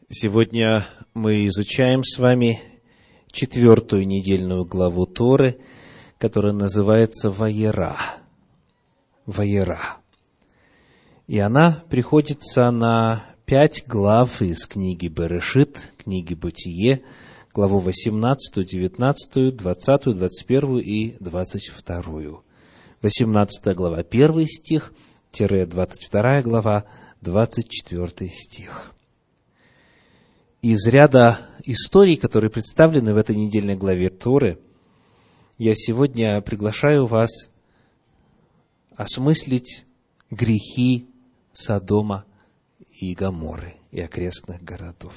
Сегодня мы изучаем с вами 4-ю недельную главу Торы, которая называется Ваера. Ваера. И она приходится на 5 глав из книги Берешит, книги Бытие, главу 18, 19, 20, 21 и 22. 18 глава, 1 стих, 22 глава, 24 стих. Из ряда историй, которые представлены в этой недельной главе Торы, я сегодня приглашаю вас осмыслить грехи Содома и Гоморры и окрестных городов.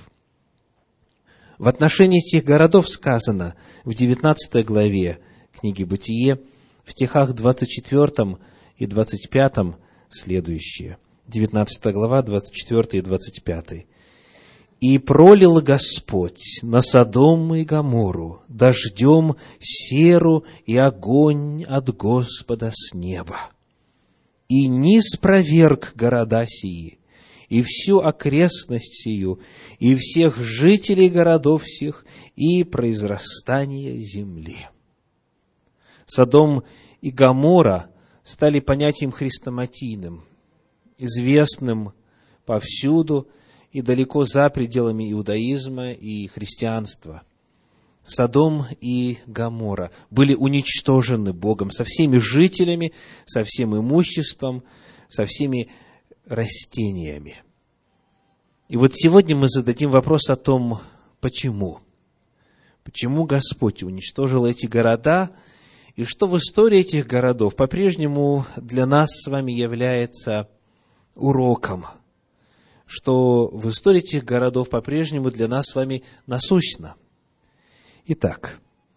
В отношении этих городов сказано в 19 главе книги Бытие, в стихах 24 и 25 следующее. 19 глава, 24 и 25. «И пролил Господь на Содом и Гоморру дождем серу и огонь от Господа с неба, и ниспроверг города сии, и всю окрестность сию, и всех жителей городов сих, и произрастание земли». Содом и Гоморра стали понятием хрестоматийным, известным повсюду и далеко за пределами иудаизма и христианства. Содом и Гоморра были уничтожены Богом со всеми жителями, со всем имуществом, со всеми растениями. И вот сегодня мы зададим вопрос о том, почему. Почему Господь уничтожил эти города, и что в истории этих городов по-прежнему для нас с вами является уроком, что в истории этих городов по-прежнему для нас с вами насущно. Итак,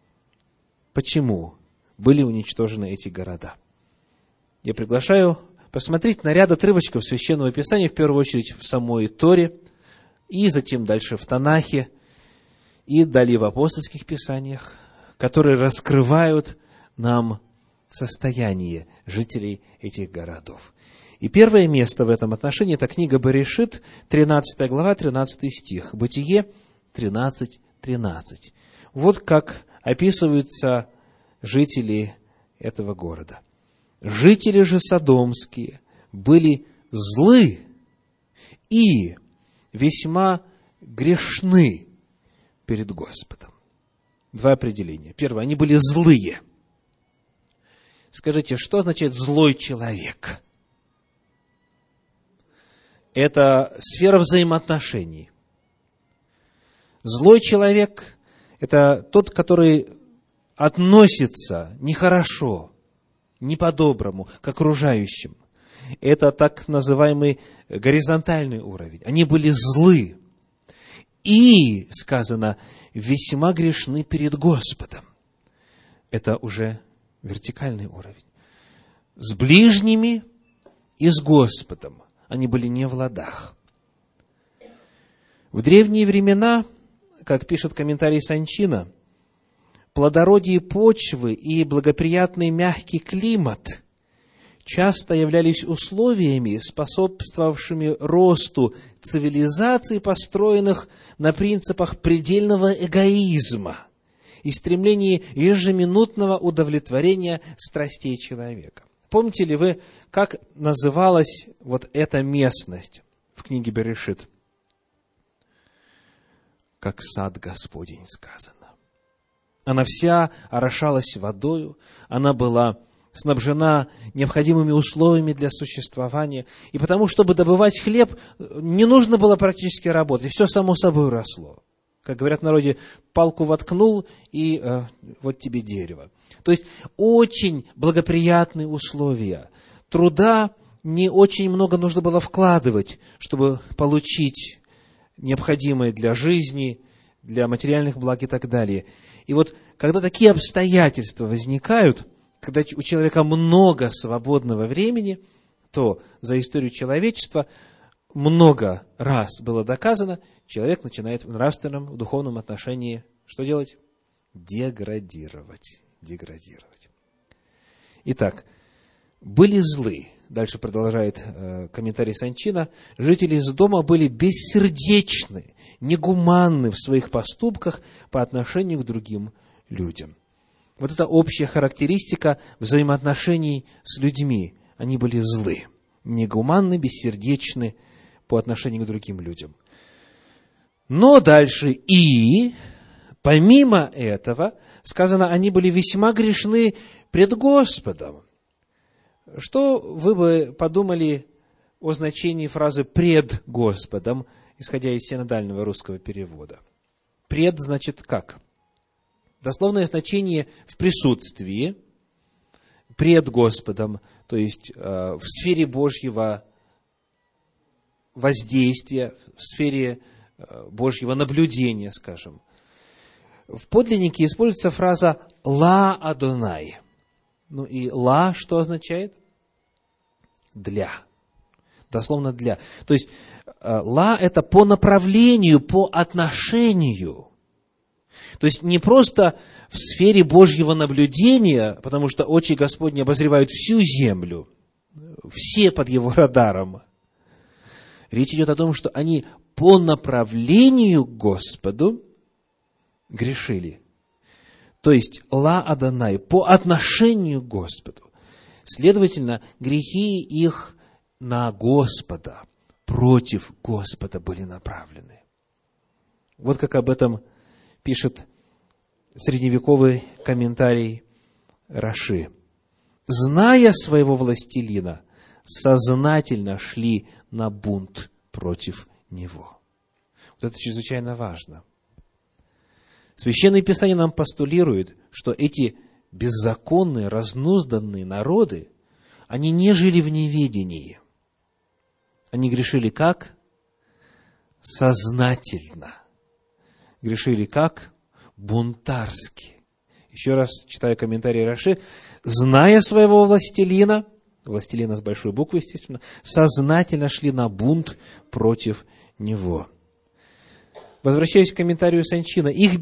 почему были уничтожены эти города? Я приглашаю посмотреть на ряд отрывочков Священного Писания, в первую очередь в самой Торе, и затем дальше в Танахе, и далее в апостольских писаниях, которые раскрывают нам состояние жителей этих городов. И первое место в этом отношении – это книга Берешит, 13 глава, 13 стих, Бытие 13, 13. Вот как описываются жители этого города. «Жители же содомские были злы и весьма грешны перед Господом». Два определения. Первое – они были злые. Скажите, что означает злой человек? Это сфера взаимоотношений. Злой человек – это тот, который относится нехорошо, не по-доброму к окружающим. Это так называемый горизонтальный уровень. Они были злы. И, сказано, весьма грешны перед Господом. Это уже вертикальный уровень. С ближними и с Господом они были не в ладах. В древние времена, как пишет комментарий Санчина, плодородие почвы и благоприятный мягкий климат часто являлись условиями, способствовавшими росту цивилизаций, построенных на принципах предельного эгоизма и стремлении ежеминутного удовлетворения страстей человека. Помните ли вы, как называлась вот эта местность в книге Берешит? Как сад Господень сказано. Она вся орошалась водою, она была снабжена необходимыми условиями для существования. И потому, чтобы добывать хлеб, не нужно было практически работать, все само собой росло. Как говорят в народе, палку воткнул, и вот тебе дерево. То есть, очень благоприятные условия. Труда не очень много нужно было вкладывать, чтобы получить необходимое для жизни, для материальных благ и так далее. И вот, когда такие обстоятельства возникают, когда у человека много свободного времени, то за историю человечества много раз было доказано, человек начинает в нравственном, в духовном отношении что делать? Деградировать. Итак, были злы. Дальше продолжает комментарий Санчина. Жители Содома были бессердечны, негуманны в своих поступках по отношению к другим людям. Вот это общая характеристика взаимоотношений с людьми. Они были злы, негуманны, бессердечны по отношению к другим людям. Но дальше и, помимо этого, сказано, они были весьма грешны пред Господом. Что вы бы подумали о значении фразы «пред Господом», исходя из синодального русского перевода? «Пред» значит как? Дословное значение в присутствии, пред Господом, то есть в сфере Божьего воздействия, в сфере Божьего наблюдения, скажем. В подлиннике используется фраза «ла Адонай». Ну и «ла» что означает? Для. Дословно для. То есть «ла» – это по направлению, по отношению. То есть не просто в сфере Божьего наблюдения, потому что очи Господни обозревают всю землю, все под Его радаром. Речь идет о том, что они по направлению к Господу грешили. То есть «ла Адонай» по отношению к Господу. Следовательно, грехи их на Господа, против Господа были направлены. Вот как об этом пишет средневековый комментарий Раши. «Зная своего властелина, сознательно шли на бунт против него». Вот это чрезвычайно важно. Священное Писание нам постулирует, что эти беззаконные, разнузданные народы, они не жили в неведении. Они грешили как? Сознательно. Грешили как? Бунтарски. Еще раз читаю комментарий Раши. «Зная своего властелина», властелина с большой буквы, естественно, сознательно шли на бунт против него. Возвращаясь к комментарию Санчина, их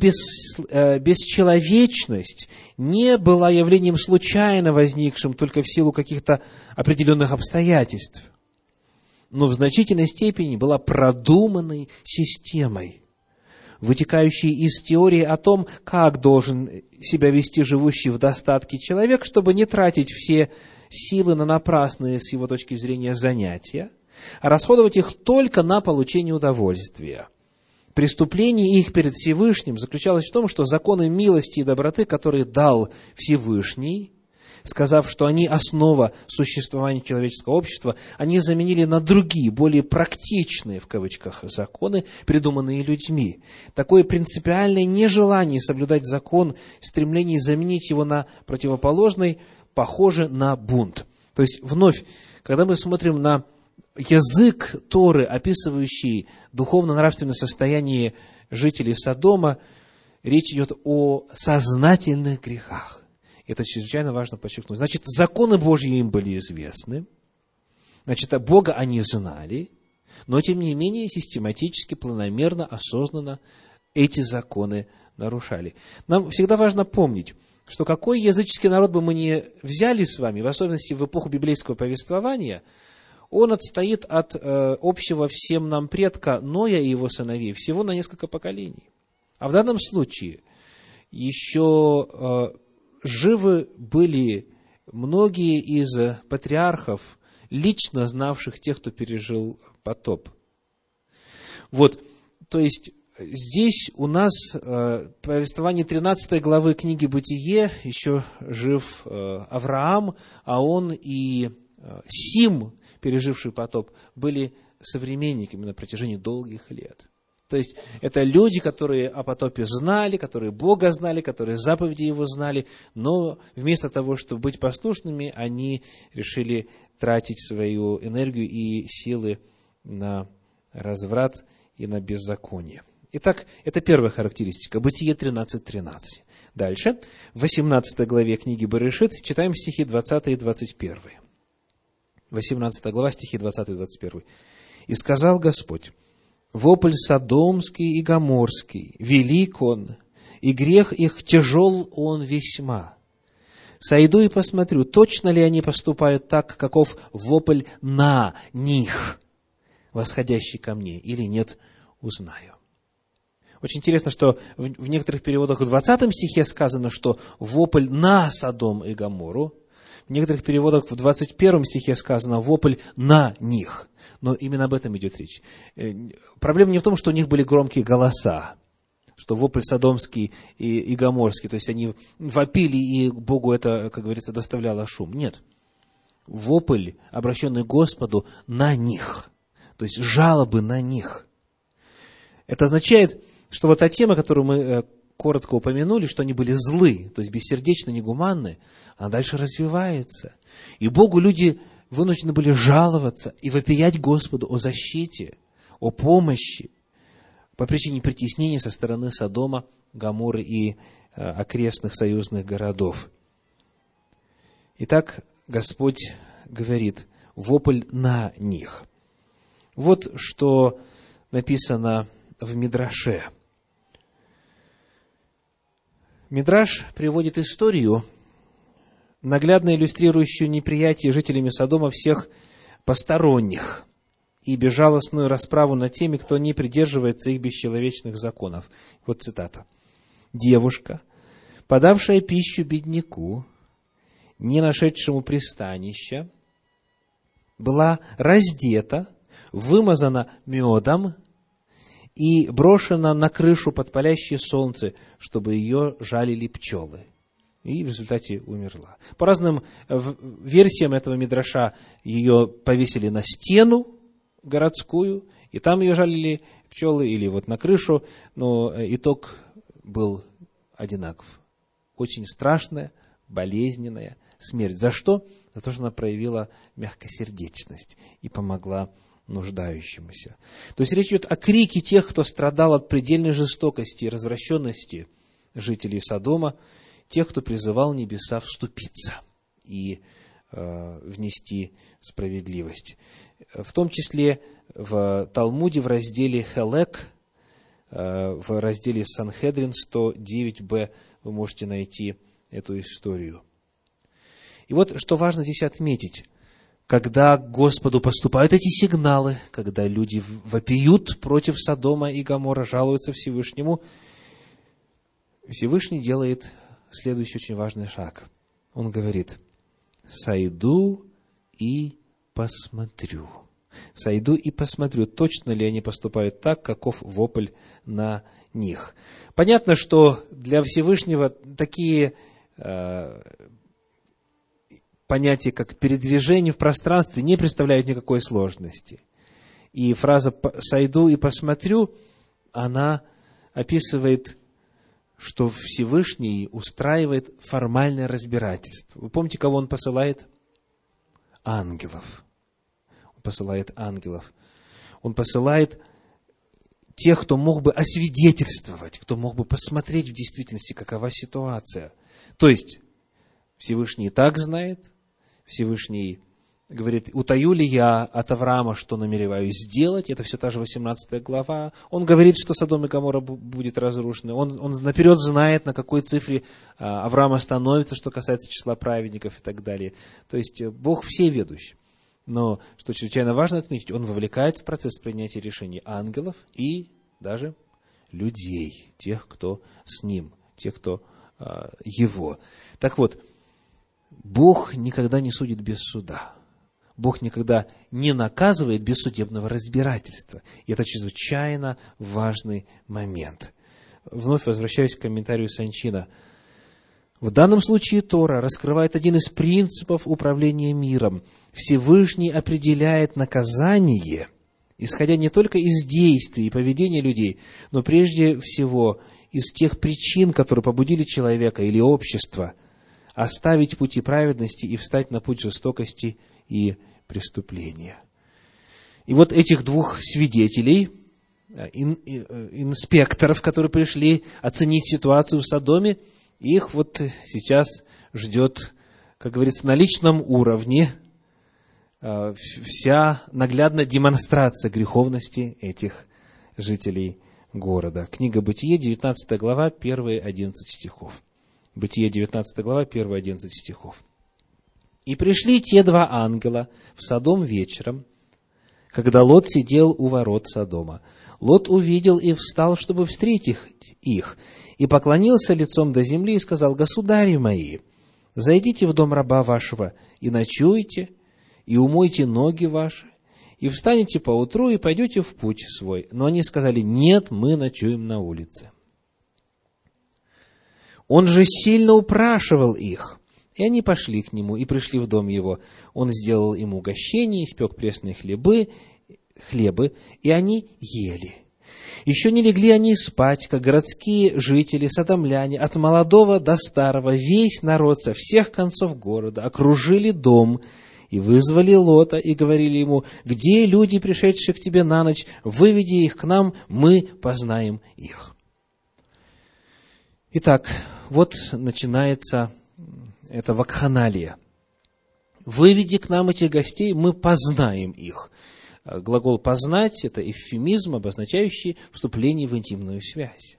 бесчеловечность не была явлением случайно возникшим только в силу каких-то определенных обстоятельств, но в значительной степени была продуманной системой, вытекающей из теории о том, как должен себя вести живущий в достатке человек, чтобы не тратить все силы на напрасные, с его точки зрения, занятия, а расходовать их только на получение удовольствия. Преступление их перед Всевышним заключалось в том, что законы милости и доброты, которые дал Всевышний, сказав, что они основа существования человеческого общества, они заменили на другие, более практичные, в кавычках, законы, придуманные людьми. Такое принципиальное нежелание соблюдать закон, стремление заменить его на противоположный, похоже на бунт. То есть, вновь, когда мы смотрим на язык Торы, описывающий духовно-нравственное состояние жителей Содома, речь идет о сознательных грехах. Это чрезвычайно важно подчеркнуть. Значит, законы Божьи им были известны, значит, Бога они знали, но, тем не менее, систематически, планомерно, осознанно эти законы нарушали. Нам всегда важно помнить, что какой языческий народ бы мы ни взяли с вами, в особенности в эпоху библейского повествования, он отстоит от общего всем нам предка Ноя и его сыновей всего на несколько поколений. А в данном случае еще живы были многие из патриархов, лично знавших тех, кто пережил потоп. Вот, то есть, здесь у нас повествование 13 главы книги «Бытие», еще жив Авраам, а он и Сим, переживший потоп, были современниками на протяжении долгих лет. То есть, это люди, которые о потопе знали, которые Бога знали, которые заповеди Его знали, но вместо того, чтобы быть послушными, они решили тратить свою энергию и силы на разврат и на беззаконие. Итак, это первая характеристика. Бытие 13:13. Дальше, в 18 главе книги Берешит, читаем стихи 20 и 21. 18 глава, стихи 20 и 21. «И сказал Господь: вопль содомский и гоморский, велик он, и грех их тяжел он весьма. Сойду и посмотрю, точно ли они поступают так, каков вопль на них, восходящий ко мне, или нет, узнаю». Очень интересно, что в некоторых переводах в 20 стихе сказано, что вопль на Содом и Гоморру. В некоторых переводах в 21 стихе сказано вопль на них. Но именно об этом идет речь. Проблема не в том, что у них были громкие голоса, что вопль содомский и гоморский, то есть они вопили, и Богу это, как говорится, доставляло шум. Нет. Вопль, обращенный к Господу, на них. То есть жалобы на них. Это означает, что вот та тема, которую мы коротко упомянули, что они были злы, то есть бессердечны, негуманны, она дальше развивается. И Богу люди вынуждены были жаловаться и вопиять Господу о защите, о помощи по причине притеснения со стороны Содома, Гоморры и окрестных союзных городов. Итак, Господь говорит, вопль на них. Вот что написано в Мидраше. Мидраш приводит историю, наглядно иллюстрирующую неприятие жителями Содома всех посторонних и безжалостную расправу над теми, кто не придерживается их бесчеловечных законов. Вот цитата. «Девушка, подавшая пищу бедняку, не нашедшему пристанища, была раздета, вымазана медом и брошена на крышу под палящее солнце, чтобы ее жалили пчелы. И в результате умерла». По разным версиям этого мидраша ее повесили на стену городскую, и там ее жалили пчелы, или вот на крышу, но итог был одинаков. Очень страшная, болезненная смерть. За что? За то, что она проявила мягкосердечность и помогла нуждающемуся. То есть речь идет о крике тех, кто страдал от предельной жестокости и развращенности жителей Содома, тех, кто призывал небеса вступиться и внести справедливость. В том числе в Талмуде в разделе Хелек, в разделе Санхедрин 109б вы можете найти эту историю. И вот что важно здесь отметить. Когда к Господу поступают эти сигналы, когда люди вопиют против Содома и Гоморры, жалуются Всевышнему, Всевышний делает следующий очень важный шаг. Он говорит: «Сойду и посмотрю». Сойду и посмотрю, точно ли они поступают так, каков вопль на них. Понятно, что для Всевышнего такие понятия, как передвижение в пространстве, не представляют никакой сложности. И фраза «сойду и посмотрю», она описывает, что Всевышний устраивает формальное разбирательство. Вы помните, кого он посылает? Ангелов. Он посылает ангелов. Он посылает тех, кто мог бы освидетельствовать, кто мог бы посмотреть в действительности, какова ситуация. То есть, Всевышний и так знает, Всевышний говорит: утаю ли я от Авраама, что намереваюсь сделать? Это все та же 18 глава. Он говорит, что Содом и Гоморра будет разрушены. Он наперед знает, на какой цифре Авраам остановится, что касается числа праведников и так далее. То есть, Бог всеведущ. Но, что чрезвычайно важно отметить, Он вовлекает в процесс принятия решений ангелов и даже людей, тех, кто с Ним, тех, кто Его. Так вот, Бог никогда не судит без суда. Бог никогда не наказывает без судебного разбирательства. И это чрезвычайно важный момент. Вновь возвращаюсь к комментарию Санчина. В данном случае Тора раскрывает один из принципов управления миром. Всевышний определяет наказание, исходя не только из действий и поведения людей, но прежде всего из тех причин, которые побудили человека или общество оставить пути праведности и встать на путь жестокости и преступления. И вот этих двух свидетелей, инспекторов, которые пришли оценить ситуацию в Содоме, их вот сейчас ждет, как говорится, на личном уровне вся наглядная демонстрация греховности этих жителей города. Книга Бытие, 19 глава, 1-11 стихов. Бытие, 19 глава, 1-11 стихов. «И пришли те два ангела в Содом вечером, когда Лот сидел у ворот Содома. Лот увидел и встал, чтобы встретить их, и поклонился лицом до земли и сказал: «Государи мои, зайдите в дом раба вашего и ночуйте, и умойте ноги ваши, и встанете поутру, и пойдете в путь свой». Но они сказали: «Нет, мы ночуем на улице». Он же сильно упрашивал их, и они пошли к нему, и пришли в дом его. Он сделал им угощение, испек пресные хлебы, и они ели. Еще не легли они спать, как городские жители, содомляне, от молодого до старого, весь народ со всех концов города окружили дом и вызвали Лота, и говорили ему: «Где люди, пришедшие к тебе на ночь? Выведи их к нам, мы познаем их». Итак, вот начинается эта вакханалия. «Выведи к нам этих гостей, мы познаем их». Глагол «познать» — это эвфемизм, обозначающий вступление в интимную связь.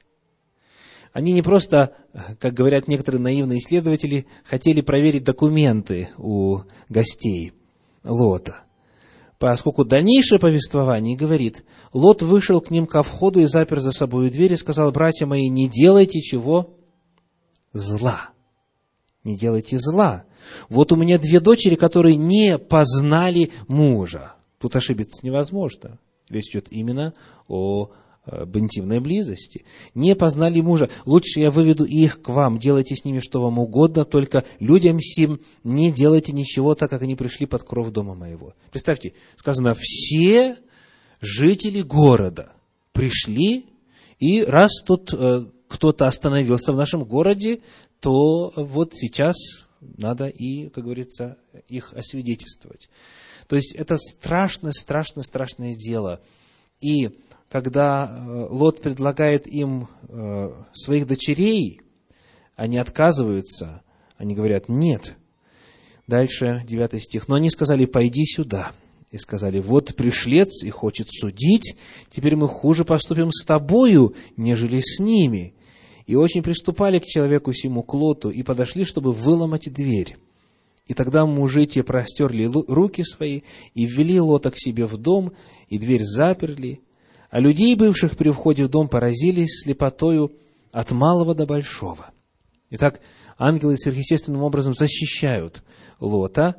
Они не просто, как говорят некоторые наивные исследователи, хотели проверить документы у гостей Лота, поскольку дальнейшее повествование говорит: Лот вышел к ним ко входу и запер за собою дверь и сказал: «Братья мои, не делайте чего? Зла. Не делайте зла. Вот у меня 2 дочери, которые не познали мужа». Тут ошибиться невозможно. Речь идет именно об интимной близости. «Не познали мужа. Лучше я выведу их к вам. Делайте с ними что вам угодно, только людям сим не делайте ничего, так как они пришли под кров дома моего». Представьте, сказано: все жители города пришли, и раз тут кто-то остановился в нашем городе, то вот сейчас надо и, как говорится, их освидетельствовать. То есть это страшное дело. И когда Лот предлагает им своих дочерей, они отказываются, они говорят: «Нет». Дальше 9 стих. «Но они сказали: пойди сюда». И сказали: вот пришлец и хочет судить, теперь мы хуже поступим с тобою, нежели с ними. И очень приступали к человеку сему, к Лоту, и подошли, чтобы выломать дверь. И тогда мужи те простерли руки свои, и ввели Лота к себе в дом, и дверь заперли. А людей, бывших при входе в дом, поразились слепотою от малого до большого. Итак, ангелы сверхъестественным образом защищают Лота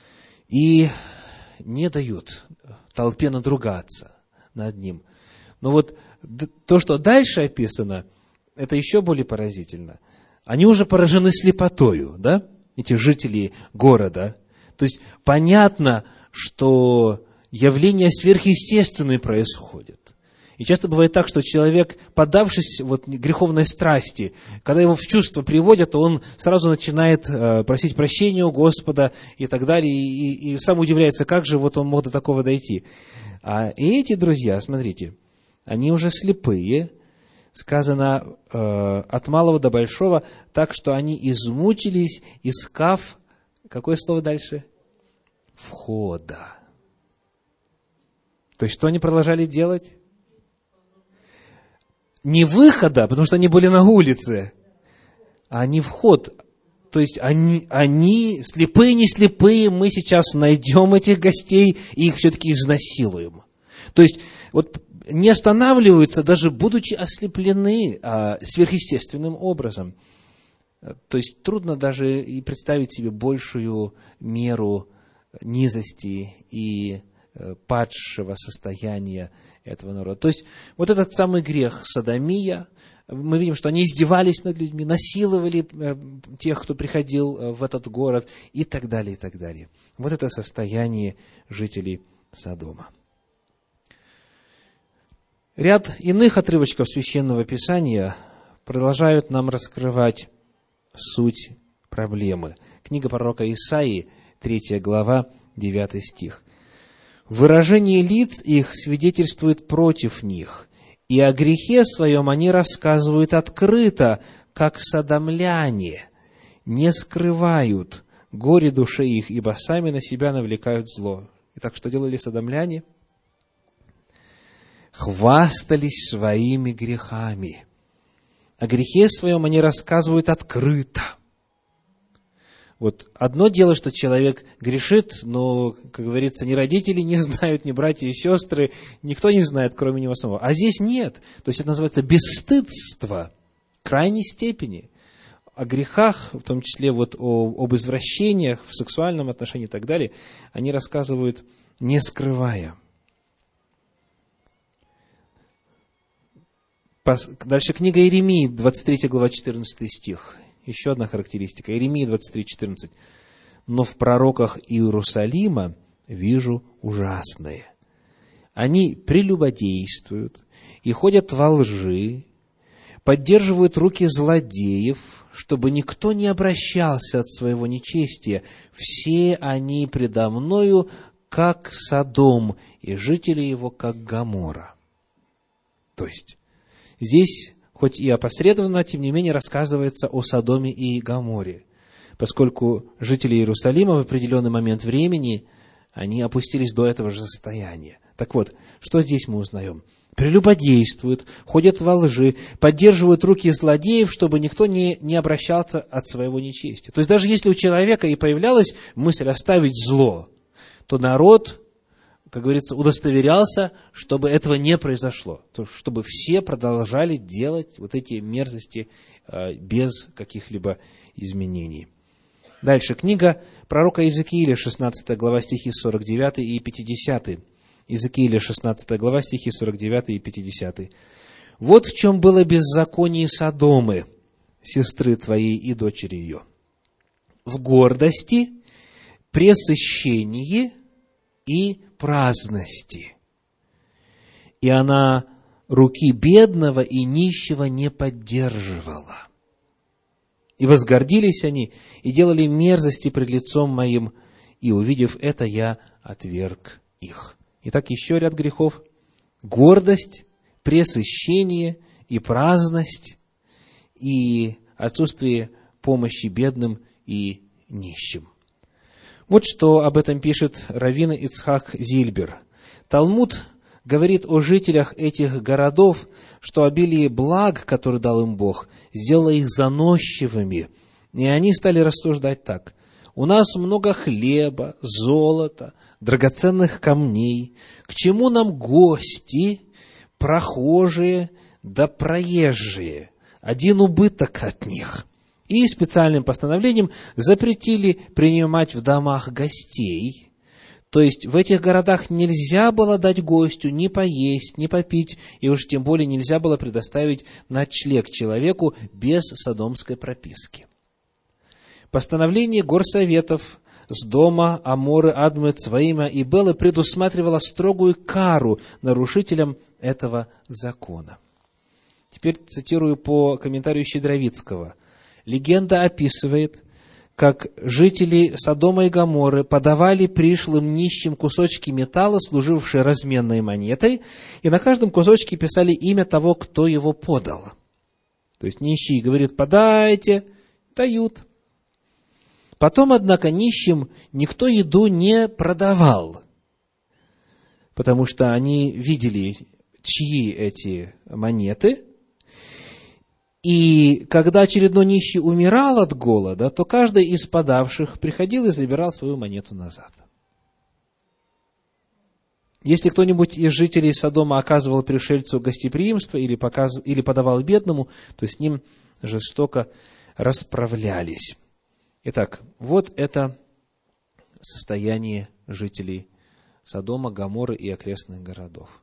и не дают толпе надругаться над ним. Но вот то, что дальше описано, это еще более поразительно. Они уже поражены слепотою, да? Эти жители города. То есть понятно, что явления сверхъестественные происходят. И часто бывает так, что человек, поддавшись греховной страсти, когда его в чувство приводят, то он сразу начинает просить прощения у Господа и так далее, и сам удивляется, как же он мог до такого дойти. А эти друзья, смотрите, они уже слепые, сказано от малого до большого, так что они измучились, искав, какое слово дальше? Входа. То есть, что они продолжали делать? Не выхода, потому что они были на улице, а не вход. То есть, они слепые, не слепые, мы сейчас найдем этих гостей и их все-таки изнасилуем. То есть, не останавливаются, даже будучи ослеплены сверхъестественным образом. То есть, трудно даже и представить себе большую меру низости и падшего состояния этого народа. То есть, этот самый грех содомия, мы видим, что они издевались над людьми, насиловали тех, кто приходил в этот город, и так далее, и так далее. Вот это состояние жителей Содома. Ряд иных отрывочков Священного Писания продолжают нам раскрывать суть проблемы. Книга пророка Исаии, 3 глава, 9 стих. «Выражение лиц их свидетельствует против них, и о грехе своем они рассказывают открыто, как содомляне, не скрывают горе душе их, ибо сами на себя навлекают зло». Итак, что делали содомляне? Хвастались своими грехами. О грехе своем они рассказывают открыто. Вот одно дело, что человек грешит, но, как говорится, ни родители не знают, ни братья и сестры, никто не знает, кроме него самого. А здесь нет. То есть это называется бесстыдство крайней степени. О грехах, в том числе вот об извращениях в сексуальном отношении и так далее, они рассказывают, не скрывая. Дальше книга Иеремии, 23 глава, 14 стих. Еще одна характеристика. Иеремия 23:14. «Но в пророках Иерусалима вижу ужасное. Они прелюбодействуют и ходят во лжи, поддерживают руки злодеев, чтобы никто не обращался от своего нечестия. Все они предо мною, как Содом, и жители его, как Гоморра». То есть, здесь, хоть и опосредованно, тем не менее, рассказывается о Содоме и Гоморре, поскольку жители Иерусалима в определенный момент времени, они опустились до этого же состояния. Так вот, что здесь мы узнаем? Прелюбодействуют, ходят во лжи, поддерживают руки злодеев, чтобы никто не обращался от своего нечестия. То есть, даже если у человека и появлялась мысль оставить зло, то народ, как говорится, удостоверялся, чтобы этого не произошло, чтобы все продолжали делать вот эти мерзости без каких-либо изменений. Дальше, книга пророка Иезекииля, 16 глава, стихи 49 и 50. Иезекииля, 16 глава, стихи 49 и 50. «Вот в чем было беззаконие Содомы, сестры твоей и дочери ее. В гордости, пресыщении и праздности. И она руки бедного и нищего не поддерживала. И возгордились они, и делали мерзости пред лицом моим, и, увидев это, я отверг их». Итак, еще ряд грехов. Гордость, пресыщение и праздность, и отсутствие помощи бедным и нищим. Вот что об этом пишет раввин Ицхак Зильбер. Талмуд говорит о жителях этих городов, что обилие благ, которые дал им Бог, сделало их заносчивыми. И они стали рассуждать так: у нас много хлеба, золота, драгоценных камней. К чему нам гости, прохожие да проезжие? Один убыток от них. И специальным постановлением запретили принимать в домах гостей. То есть в этих городах нельзя было дать гостю ни поесть, ни попить, и уж тем более нельзя было предоставить ночлег человеку без содомской прописки. Постановление горсоветов с дома Аморы, Адмы, Цваима и Белы предусматривало строгую кару нарушителям этого закона. Теперь цитирую по комментарию Щедровицкого. Легенда описывает, как жители Содома и Гоморры подавали пришлым нищим кусочки металла, служившие разменной монетой, и на каждом кусочке писали имя того, кто его подал. То есть нищий говорит: подайте, дают. Потом, однако, нищим никто еду не продавал, потому что они видели, чьи эти монеты. И когда очередной нищий умирал от голода, то каждый из подавших приходил и забирал свою монету назад. Если кто-нибудь из жителей Содома оказывал пришельцу гостеприимство или подавал бедному, то с ним жестоко расправлялись. Итак, вот это состояние жителей Содома, Гоморры и окрестных городов.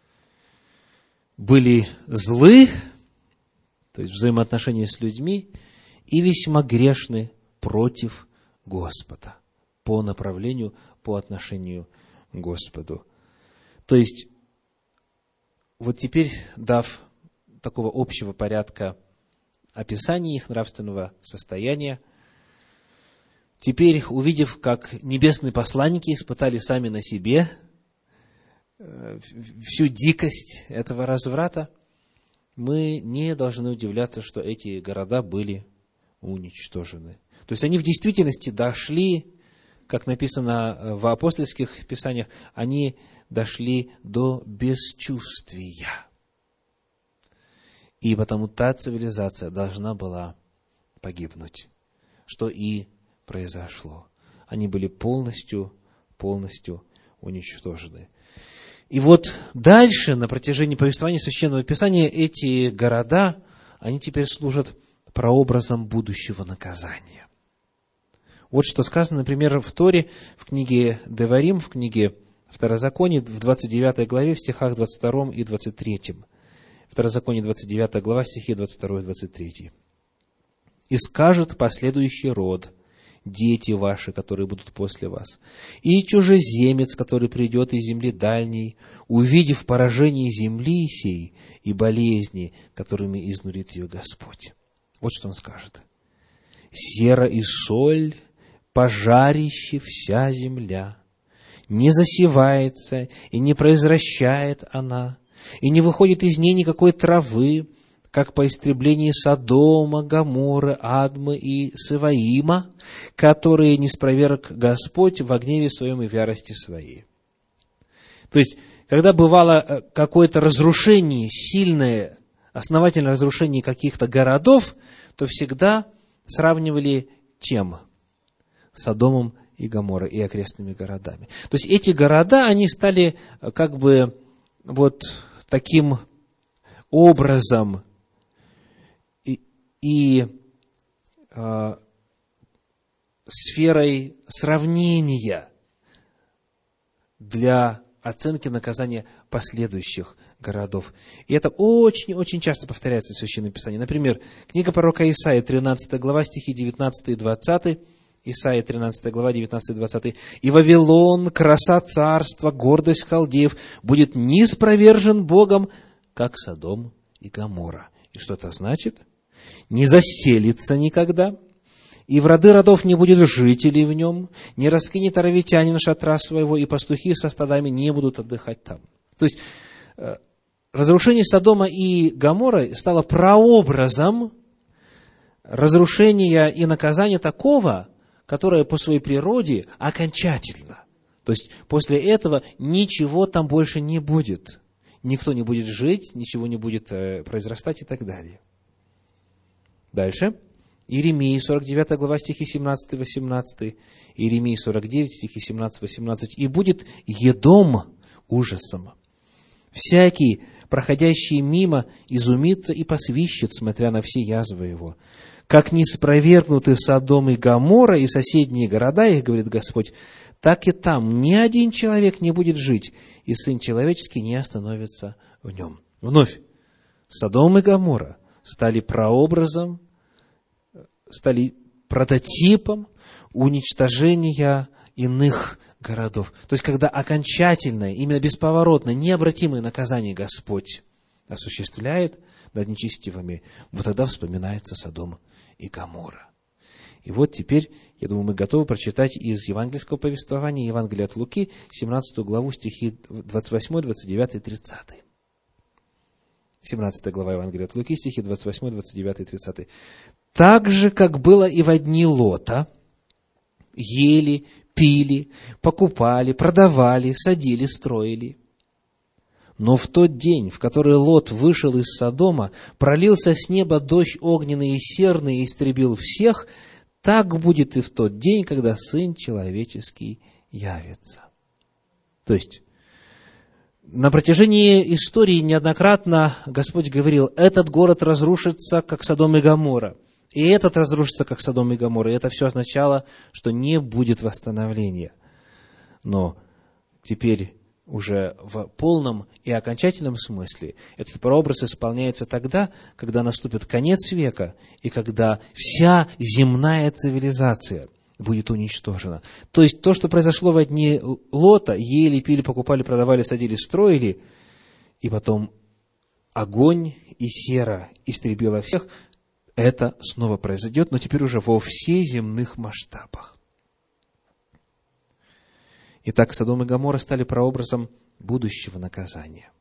Были злы, то есть взаимоотношения с людьми, и весьма грешны против Господа, по направлению, по отношению к Господу. То есть, вот теперь, дав такого общего порядка описания их нравственного состояния, теперь, увидев, как небесные посланники испытали сами на себе всю дикость этого разврата, мы не должны удивляться, что эти города были уничтожены. То есть они в действительности дошли, как написано в апостольских писаниях, они дошли до бесчувствия. И потому та цивилизация должна была погибнуть, что и произошло. Они были полностью уничтожены. И вот дальше, на протяжении повествования Священного Писания, эти города, они теперь служат прообразом будущего наказания. Вот что сказано, например, в Торе, в книге Деварим, в книге Второзаконие, в 29 главе, в стихах 22 и 23. Второзаконие, 29 глава, стихи 22 и 23. «И скажет последующий род, дети ваши, которые будут после вас, и чужеземец, который придет из земли дальней, увидев поражение земли сей и болезни, которыми изнурит ее Господь». Вот что он скажет. «Сера и соль, пожарище вся земля, не засевается и не произращает она, и не выходит из ней никакой травы, как по истреблении Содома, Гоморры, Адмы и Севаима, которые не спроверг Господь во гневе своем и в ярости своей». То есть, когда бывало какое-то разрушение, сильное, основательное разрушение каких-то городов, то всегда сравнивали чем? Содомом и Гоморрой и окрестными городами. То есть, эти города, они стали как бы вот таким образом и сферой сравнения для оценки наказания последующих городов. И это очень-очень часто повторяется в Священном Писании. Например, книга пророка Исаии, 13 глава, стихи 19 и 20. Исаия, 13 глава, 19 и 20. «И Вавилон, краса царства, гордость халдеев, будет ниспровержен Богом, как Содом и Гоморра». И что это значит? Не заселится никогда, и в роды родов не будет жителей в нем, не раскинет аравитянин шатра своего, и пастухи со стадами не будут отдыхать там. То есть, разрушение Содома и Гоморры стало прообразом разрушения и наказания такого, которое по своей природе окончательно. То есть, после этого ничего там больше не будет. Никто не будет жить, ничего не будет произрастать и так далее. Дальше. Иеремии, 49 глава, стихи 17-18. Иеремии, 49, стихи 17-18. «И будет Едом ужасом. Всякий, проходящий мимо, изумится и посвищет, смотря на все язвы его. Как не спровергнуты Содом и Гоморра и соседние города их, говорит Господь, так и там ни один человек не будет жить, и Сын Человеческий не остановится в нем». Вновь, Содом и Гоморра стали прообразом, стали прототипом уничтожения иных городов. То есть, когда окончательное, именно бесповоротное, необратимое наказание Господь осуществляет над нечестивыми, вот тогда вспоминается Содом и Гоморра. И вот теперь, я думаю, мы готовы прочитать из евангельского повествования, Евангелия от Луки, 17 главу, стихи 28, 29 и 30. 17 глава Евангелия от Луки, стихи 28, 29 и 30. «Так же, как было и во дни Лота, ели, пили, покупали, продавали, садили, строили. Но в тот день, в который Лот вышел из Содома, пролился с неба дождь огненный и серный и истребил всех, так будет и в тот день, когда Сын Человеческий явится». То есть, на протяжении истории неоднократно Господь говорил, этот город разрушится, как Содом и Гоморра, и этот разрушится, как Содом и Гоморра. И это все означало, что не будет восстановления. Но теперь уже в полном и окончательном смысле этот прообраз исполняется тогда, когда наступит конец века, и когда вся земная цивилизация будет уничтожена. То есть, то, что произошло во дни Лота, ели, пили, покупали, продавали, садили, строили, и потом огонь и сера истребила всех, это снова произойдет, но теперь уже во всеземных масштабах. Итак, Содом и Гоморра стали прообразом будущего наказания.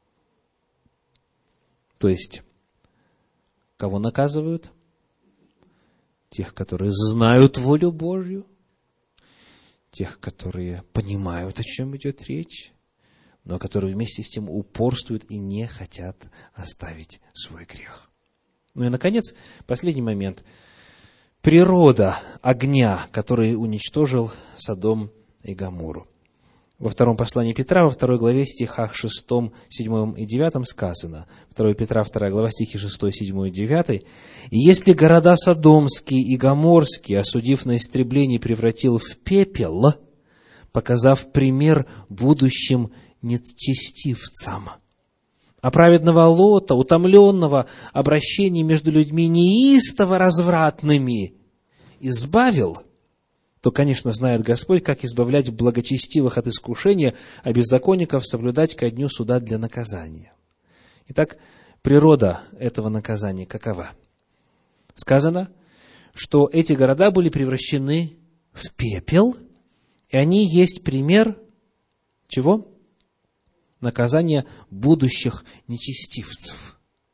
То есть, кого наказывают? Тех, которые знают волю Божью, тех, которые понимают, о чем идет речь, но которые вместе с тем упорствуют и не хотят оставить свой грех. Ну и, наконец, последний момент. природа огня, который уничтожил Содом и Гоморру. Во втором послании Петра, во 2 главе, стихах 6, 7 и 9 сказано, 2 Петра, 2 глава, стихи 6, 7 и 9, «И если города Содомские и Гоморские, осудив на истребление, превратил в пепел, показав пример будущим нечестивцам, а праведного Лота, утомленного обращением между людьми неистово развратными, избавил, то, конечно, знает Господь, как избавлять благочестивых от искушения, а беззаконников соблюдать ко дню суда для наказания». Итак, природа этого наказания какова? Сказано, что эти города были превращены в пепел, и они есть пример чего? Наказания будущих нечестивцев.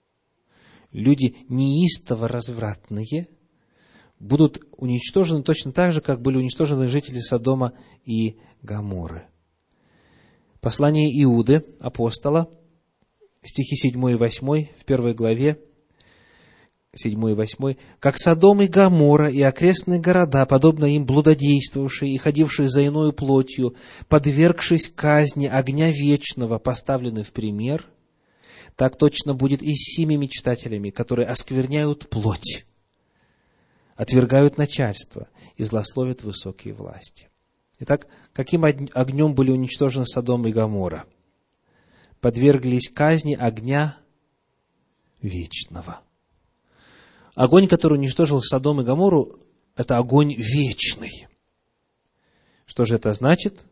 Люди неистово развратные будут уничтожены точно так же, как были уничтожены жители Содома и Гоморры. Послание Иуды, апостола, стихи 7 и 8, в 1 главе, 7 и 8, «Как Содом и Гоморра и окрестные города, подобно им блудодействовавшие и ходившие за иною плотью, подвергшись казни огня вечного, поставлены в пример, так точно будет и с сими мечтателями, которые оскверняют плоть, отвергают начальство и злословят высокие власти». Итак, каким огнем были уничтожены Содом и Гоморра? Подверглись казни огня вечного. Огонь, который уничтожил Содом и Гоморру, это огонь вечный. Что же это значит?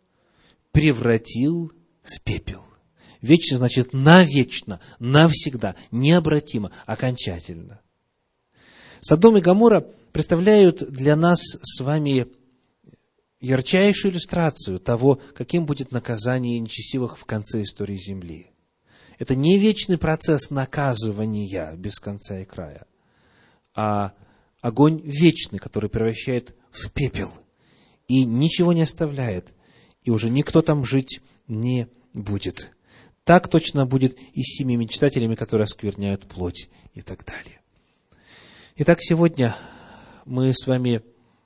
Превратил в пепел. Вечно значит навечно, навсегда, необратимо, окончательно. Содом и Гоморра представляют для нас с вами ярчайшую иллюстрацию того, каким будет наказание нечестивых в конце истории земли. Это не вечный процесс наказывания без конца и края, а огонь вечный, который превращает в пепел и ничего не оставляет, и уже никто там жить не будет. Так точно будет и с семи мечтателями, которые оскверняют плоть и так далее. Итак, сегодня мы с вами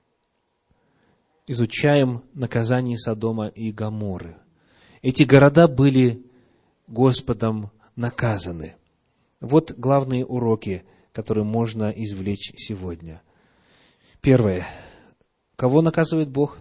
изучаем наказание Содома и Гоморры. Эти города были Господом наказаны. Вот главные уроки, которые можно извлечь сегодня. Первое. Кого наказывает Бог?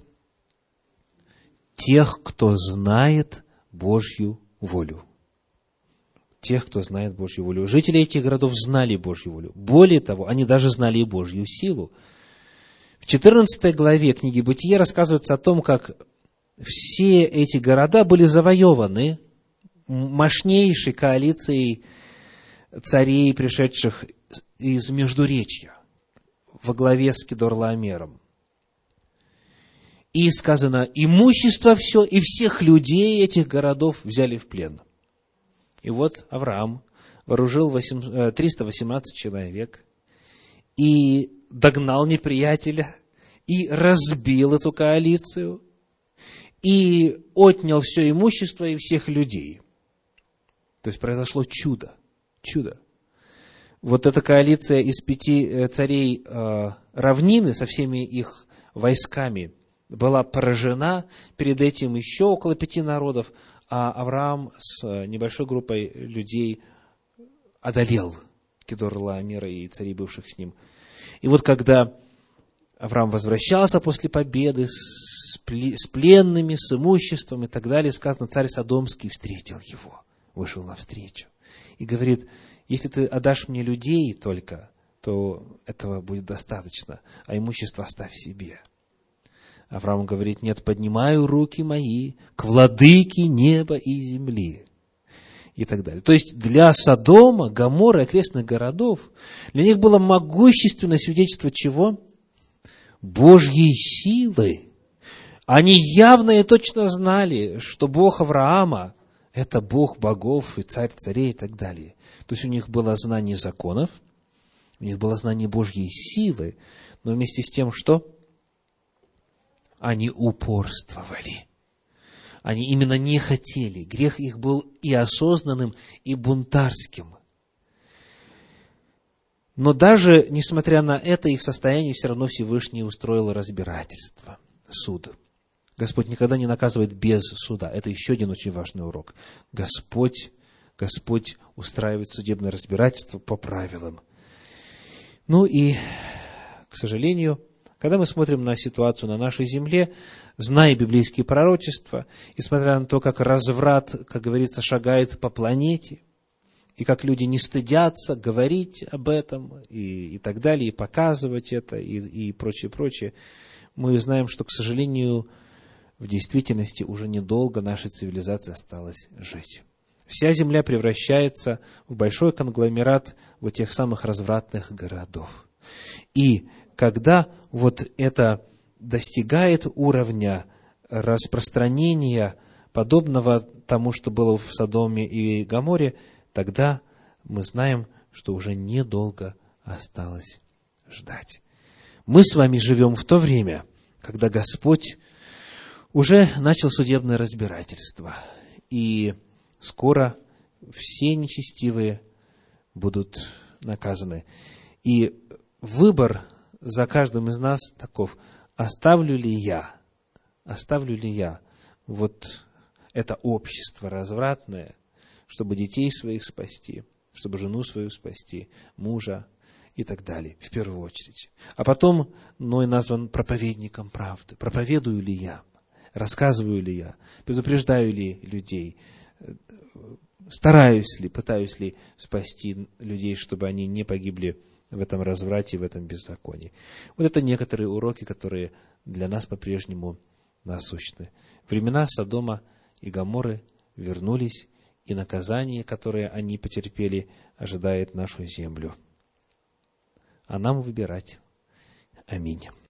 Тех, кто знает Божью волю. Тех, кто знает Божью волю. Жители этих городов знали Божью волю. Более того, они даже знали и Божью силу. В 14 главе книги Бытия рассказывается о том, как все эти города были завоеваны мощнейшей коалицией царей, пришедших из Междуречья, во главе с Кедорлаомером. И сказано, имущество все и всех людей этих городов взяли в плен. И вот Авраам вооружил 318 человек и догнал неприятеля, и разбил эту коалицию, и отнял все имущество и всех людей. То есть произошло чудо. Чудо. Вот эта коалиция из 5 царей равнины со всеми их войсками была поражена, перед этим еще около 5 народов, а Авраам с небольшой группой людей одолел Кедорлаомера и царей, бывших с ним. И вот когда Авраам возвращался после победы с пленными, с имуществом и так далее, сказано, царь Содомский встретил его, вышел навстречу и говорит, если ты отдашь мне людей только, то этого будет достаточно, а имущество оставь себе. Авраам говорит, нет, поднимаю руки мои к владыке неба и земли. И так далее. То есть для Содома, Гоморры и окрестных городов, для них было могущественное свидетельство чего? Божьей силы. Они явно и точно знали, что Бог Авраама – это Бог богов и царь царей и так далее. То есть у них было знание законов, у них было знание Божьей силы, но вместе с тем, что они упорствовали. Они именно не хотели. Грех их был и осознанным, и бунтарским. Но даже несмотря на это, их состояние все равно Всевышний устроил разбирательство, суд. Господь никогда не наказывает без суда. Это еще один очень важный урок. Господь устраивает судебное разбирательство по правилам. Ну и, к сожалению, когда мы смотрим на ситуацию на нашей земле, зная библейские пророчества, и смотря на то, как разврат, как говорится, шагает по планете, и как люди не стыдятся говорить об этом, и так далее, и показывать это, и прочее, мы знаем, что, к сожалению, в действительности уже недолго нашей цивилизации осталось жить. Вся земля превращается в большой конгломерат вот тех самых развратных городов. И когда вот это достигает уровня распространения, подобного тому, что было в Содоме и Гоморе, тогда мы знаем, что уже недолго осталось ждать. Мы с вами живем в то время, когда Господь уже начал судебное разбирательство, и скоро все нечестивые будут наказаны. И выбор за каждым из нас таков: оставлю ли я вот это общество развратное, чтобы детей своих спасти, чтобы жену свою спасти, мужа и так далее, в первую очередь. А потом Ной назван проповедником правды. Проповедую ли я? Рассказываю ли я? Предупреждаю ли людей? Стараюсь ли, пытаюсь ли спасти людей, чтобы они не погибли в этом разврате, в этом беззаконии? Вот это некоторые уроки, которые для нас по-прежнему насущны. Времена Содома и Гоморры вернулись, и наказание, которое они потерпели, ожидает нашу землю. А нам выбирать. Аминь.